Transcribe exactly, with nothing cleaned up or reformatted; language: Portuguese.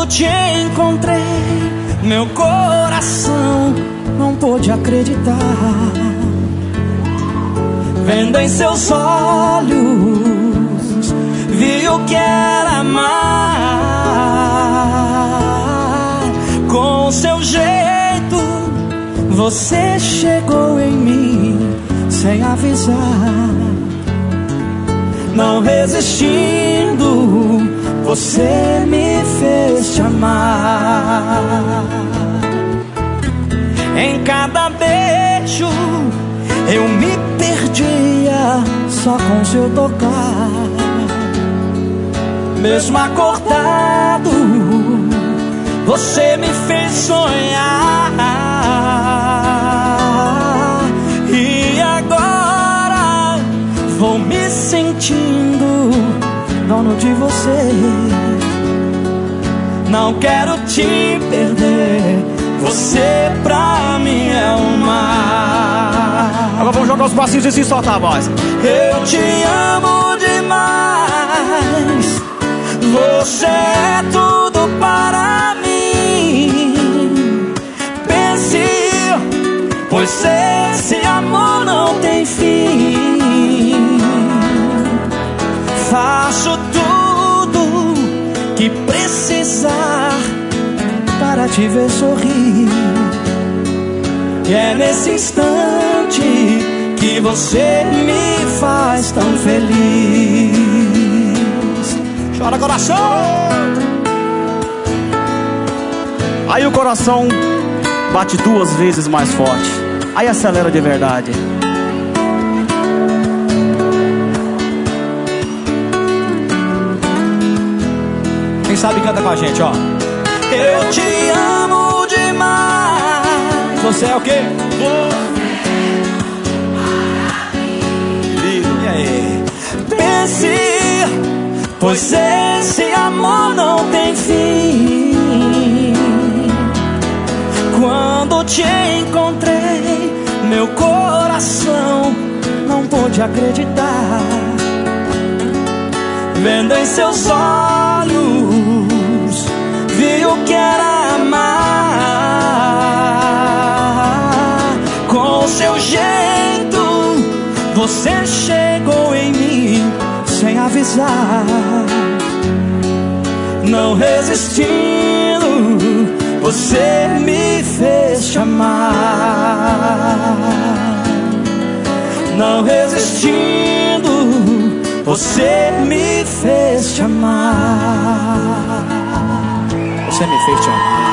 Quando te encontrei, meu coração não pôde acreditar. Vendo em seus olhos, vi o que era amar. Com seu jeito, você chegou em mim sem avisar. Não resistindo, você me fez te amar. Em cada beijo eu me perdia só com seu tocar. Mesmo acordado, você me fez sonhar. E agora vou me sentindo dono de você. Não quero te perder, você pra mim é um mar. Agora vamos jogar os passinhos e se soltar a voz. Eu te amo demais, você é tudo para mim. Pense, pois esse amor não tem fim. Faço tudo que precisar para te ver sorrir. E é nesse instante que você me faz tão feliz. Chora, coração! Aí o coração bate duas vezes mais forte. Aí acelera de verdade. Quem sabe canta com a gente, ó. Eu te amo demais. Você é o quê? Lindo. E aí? Pense, pois esse amor não tem fim. Quando te encontrei, meu coração não pôde acreditar. Vendo em seus olhos, vi o que era amar. Com seu jeito, você chegou em mim sem avisar. Não resistindo, você me fez te amar. Não resistindo, você me fez te amar. Você me fez te amar.